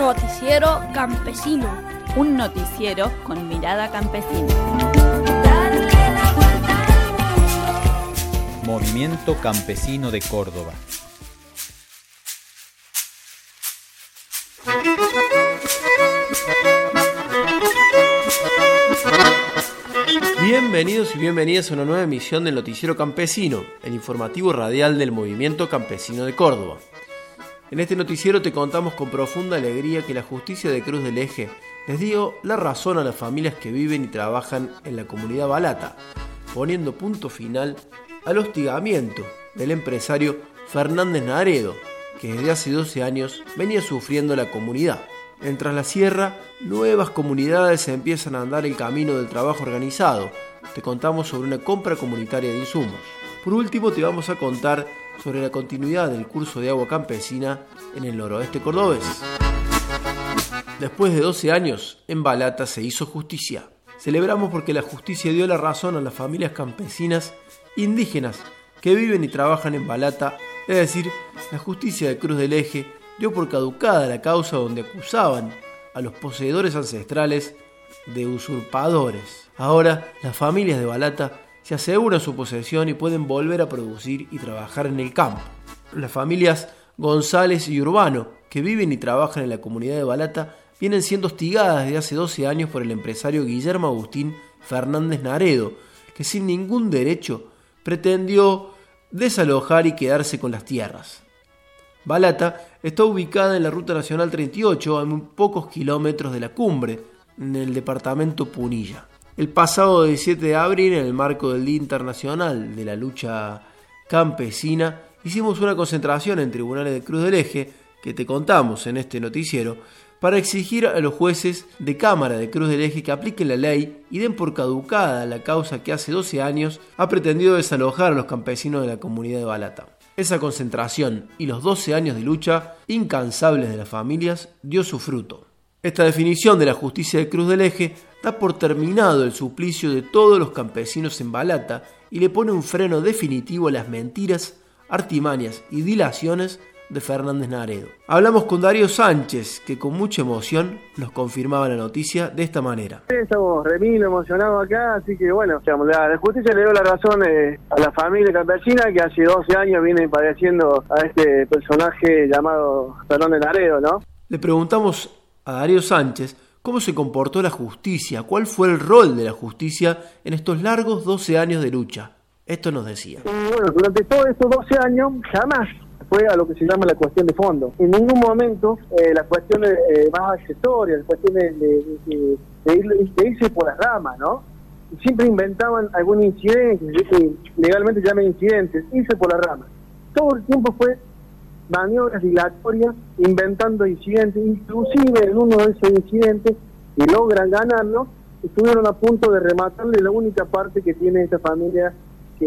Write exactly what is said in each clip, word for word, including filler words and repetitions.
noticiero campesino. Un noticiero con mirada campesina. Movimiento Campesino de Córdoba. Bienvenidos y bienvenidas a una nueva emisión del Noticiero Campesino, el informativo radial del Movimiento Campesino de Córdoba. En este noticiero te contamos con profunda alegría que la justicia de Cruz del Eje les dio la razón a las familias que viven y trabajan en la comunidad Balata, poniendo punto final al hostigamiento del empresario Fernández Naredo, que desde hace doce años venía sufriendo la comunidad. En Tras la Sierra, nuevas comunidades empiezan a andar el camino del trabajo organizado. Te contamos sobre una compra comunitaria de insumos. Por último, te vamos a contar sobre la continuidad del curso de agua campesina en el noroeste cordobés. Después de doce años, en Balata se hizo justicia. Celebramos porque la justicia dio la razón a las familias campesinas indígenas que viven y trabajan en Balata, es decir, la justicia de Cruz del Eje dio por caducada la causa donde acusaban a los poseedores ancestrales de usurpadores. Ahora, las familias de Balata se aseguran su posesión y pueden volver a producir y trabajar en el campo. Las familias González y Urbano, que viven y trabajan en la comunidad de Balata, vienen siendo hostigadas desde hace doce años por el empresario Guillermo Agustín Fernández Naredo, que sin ningún derecho pretendió desalojar y quedarse con las tierras. Balata está ubicada en la Ruta Nacional treinta y ocho, a muy pocos kilómetros de la cumbre, en el departamento Punilla. El pasado diecisiete de abril, en el marco del Día Internacional de la Lucha Campesina, hicimos una concentración en tribunales de Cruz del Eje, que te contamos en este noticiero, para exigir a los jueces de Cámara de Cruz del Eje que apliquen la ley y den por caducada la causa que hace doce años ha pretendido desalojar a los campesinos de la comunidad de Balata. Esa concentración y los doce años de lucha incansables de las familias dio su fruto. Esta definición de la justicia de Cruz del Eje da por terminado el suplicio de todos los campesinos en Balata y le pone un freno definitivo a las mentiras, artimañas y dilaciones de Fernández Naredo. Hablamos con Darío Sánchez, que con mucha emoción nos confirmaba la noticia de esta manera. Estamos remil emocionados acá, así que bueno, la, la justicia le dio la razón eh, a la familia campesina que hace doce años viene padeciendo a este personaje llamado Fernández Naredo, ¿no? Le preguntamos a Darío Sánchez cómo se comportó la justicia, cuál fue el rol de la justicia en estos largos doce años de lucha. Esto nos decía. Y bueno, durante todos estos doce años jamás fue a lo que se llama la cuestión de fondo. En ningún momento eh, las cuestiones eh, más accesorias, las cuestiones de, de, de, de, ir, de irse por las ramas, ¿no? Siempre inventaban algún incidente, que legalmente llaman incidentes, irse por las ramas. Todo el tiempo fue maniobras dilatorias, inventando incidentes, inclusive en uno de esos incidentes, y logran ganarlo, estuvieron a punto de rematarle la única parte que tiene esta familia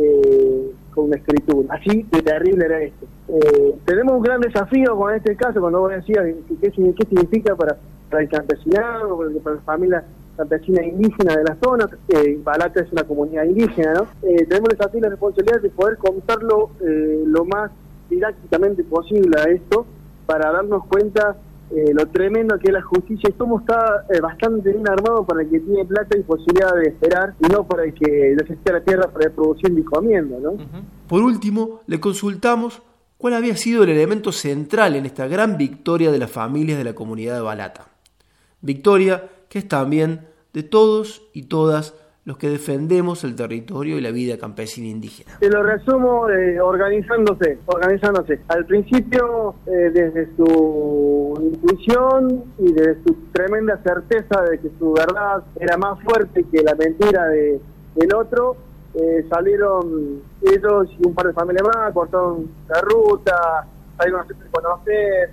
que con una escritura. Así de terrible era esto. Eh, tenemos un gran desafío con este caso, cuando vos decías qué, qué significa para, para el campesinado, para las familias campesinas indígenas de la zona. eh, Balata es una comunidad indígena, ¿no? Eh, tenemos el desafío y la responsabilidad de poder contarlo eh, lo más didácticamente posible a esto, para darnos cuenta eh, lo tremendo que es la justicia y cómo está eh, bastante bien armado para el que tiene plata y posibilidad de esperar, y no para el que necesita la tierra para ir produciendo y comiendo, ¿no? Uh-huh. Por último, le consultamos cuál había sido el elemento central en esta gran victoria de las familias de la comunidad de Balata. Victoria que es también de todos y todas los que defendemos el territorio y la vida campesina indígena. Te lo resumo eh, organizándose, organizándose. Al principio, eh, desde su intuición y desde su tremenda certeza de que su verdad era más fuerte que la mentira de, del otro, eh, salieron ellos y un par de familias más, cortaron la ruta, salieron a hacerse conocer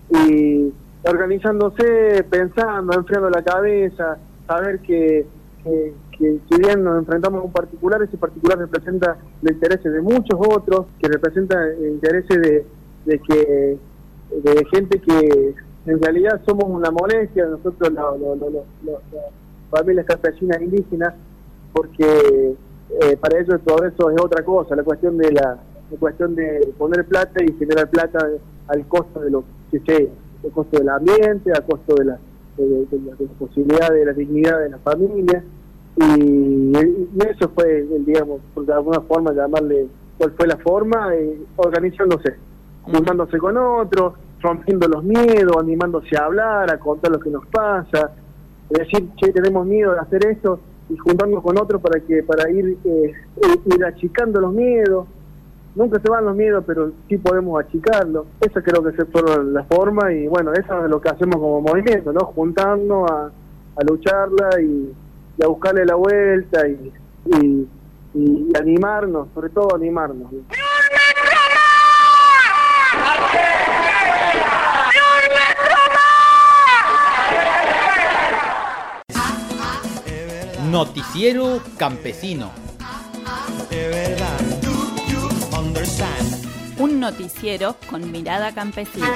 y organizándose, pensando, enfriando la cabeza, saber que, que que si bien nos enfrentamos a un particular, ese particular representa los intereses de muchos otros, que representa intereses de, de que de gente que en realidad somos una molestia, nosotros lo, lo, lo, lo, lo, las familias campesinas indígenas, porque eh, para ellos el progreso es otra cosa, la cuestión de la, la cuestión de poner plata y generar plata al costo de lo que sea. costo del ambiente, a costo de la, de, de, de la, de la posibilidad de la dignidad de la familia, y, y eso fue, el, digamos, por de alguna forma llamarle cuál fue la forma, eh, organizándose, juntándose con otros, rompiendo los miedos, animándose a hablar, a contar lo que nos pasa, es decir, che, tenemos miedo de hacer esto, y juntarnos con otros para que para ir eh, ir achicando los miedos. Nunca se van los miedos, pero sí podemos achicarlos. Esa creo que se fueron la forma, y bueno, eso es lo que hacemos como movimiento, ¿no? Juntarnos a, a lucharla y, y a buscarle la vuelta y, y, y animarnos, sobre todo animarnos, ¿no? Noticiero Campesino. Un noticiero con mirada campesina.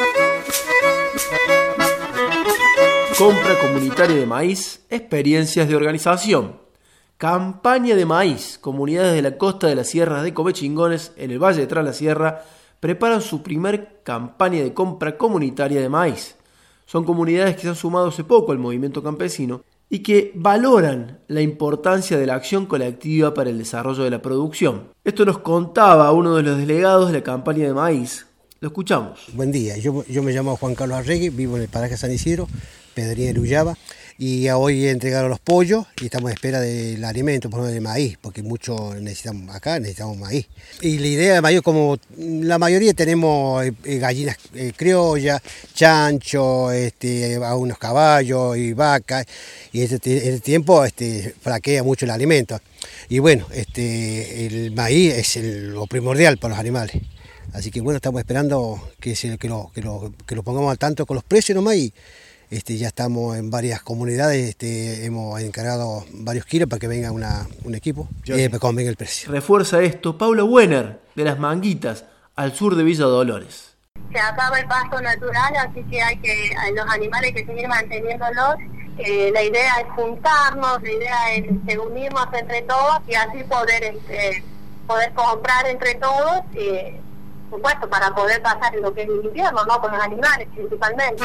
Compra comunitaria de maíz, experiencias de organización. Campaña de maíz. Comunidades de la costa de las sierras de Comechingones, en el Valle de Tras la Sierra, preparan su primer campaña de compra comunitaria de maíz. Son comunidades que se han sumado hace poco al movimiento campesino y que valoran la importancia de la acción colectiva para el desarrollo de la producción. Esto nos contaba uno de los delegados de la campaña de maíz. Lo escuchamos. Buen día, yo, yo me llamo Juan Carlos Arregui, vivo en el paraje San Isidro, Pedrería de Luyaba, y hoy he entregado los pollos y estamos a espera del alimento, por ejemplo, de maíz, porque mucho necesitamos acá, necesitamos maíz. Y la idea de maíz, como la mayoría tenemos eh, gallinas eh, criollas, chancho, este, algunos caballos y vacas, y en este, este tiempo este, flaquea mucho el alimento. Y bueno, este, el maíz es el, lo primordial para los animales. Así que bueno, estamos esperando que, se, que, lo, que, lo, que lo pongamos al tanto con los precios nomás, y Este, ya estamos en varias comunidades, este, hemos encargado varios kilos para que venga una, un equipo y eh, para que convenga el precio. Refuerza esto Paula Wenner, de Las Manguitas, al sur de Villa Dolores. Se acaba el pasto natural, así que hay que los animales hay que seguir manteniéndolos. Eh, la idea es juntarnos, la idea es este, unirnos entre todos y así poder este, poder comprar entre todos. Eh, Por supuesto, para poder pasar lo que es el invierno, ¿no? Con los animales principalmente.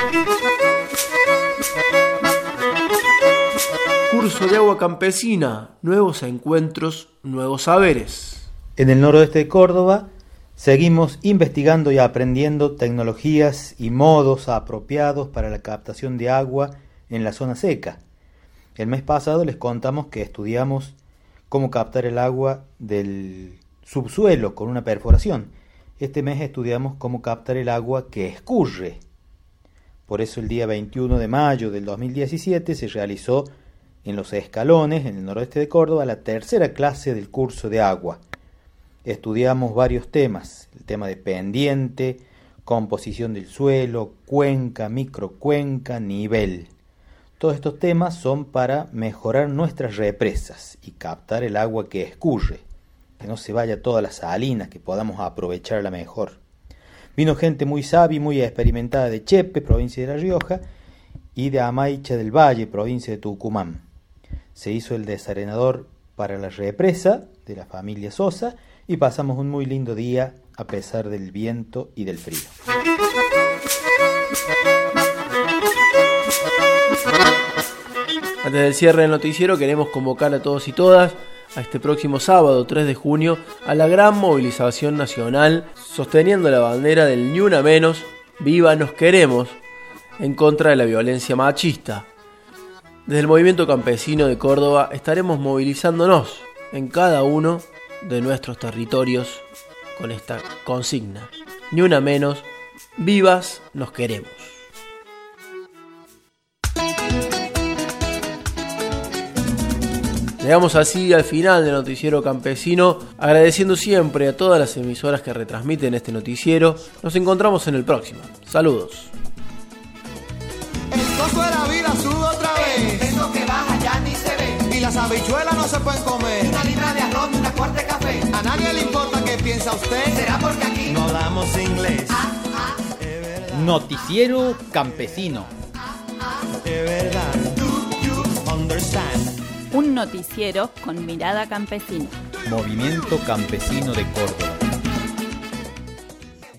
Curso de agua campesina, nuevos encuentros, nuevos saberes. En el noroeste de Córdoba seguimos investigando y aprendiendo tecnologías y modos apropiados para la captación de agua en la zona seca. El mes pasado les contamos que estudiamos cómo captar el agua del subsuelo con una perforación. Este mes estudiamos cómo captar el agua que escurre. Por eso el día veintiuno de mayo del dos mil diecisiete se realizó en Los Escalones, en el noroeste de Córdoba, la tercera clase del curso de agua. Estudiamos varios temas, el tema de pendiente, composición del suelo, cuenca, microcuenca, nivel. Todos estos temas son para mejorar nuestras represas y captar el agua que escurre, que no se vaya todas las salinas, que podamos aprovecharla mejor. Vino gente muy sabia y muy experimentada de Chepe, provincia de La Rioja, y de Amaicha del Valle, provincia de Tucumán. Se hizo el desarenador para la represa de la familia Sosa y pasamos un muy lindo día a pesar del viento y del frío. Antes del cierre del noticiero queremos convocar a todos y todas a este próximo sábado tres de junio a la gran movilización nacional sosteniendo la bandera del Ni Una Menos, Viva Nos Queremos, en contra de la violencia machista. Desde el movimiento campesino de Córdoba estaremos movilizándonos en cada uno de nuestros territorios con esta consigna: Ni Una Menos, Vivas Nos Queremos. Llegamos así al final del noticiero campesino, agradeciendo siempre a todas las emisoras que retransmiten este noticiero. Nos encontramos en el próximo. Saludos. El costo de la vida sube otra vez. Eso que baja ya ni se ve. Y las habichuelas no se pueden comer. Una libra de arroz y una cuarta de café. A nadie le importa qué piensa usted. ¿Será porque aquí no hablamos inglés? Ah, ah. Es verdad. Noticiero campesino. Es verdad. Do you understand? Un noticiero con mirada campesina. Movimiento Campesino de Córdoba.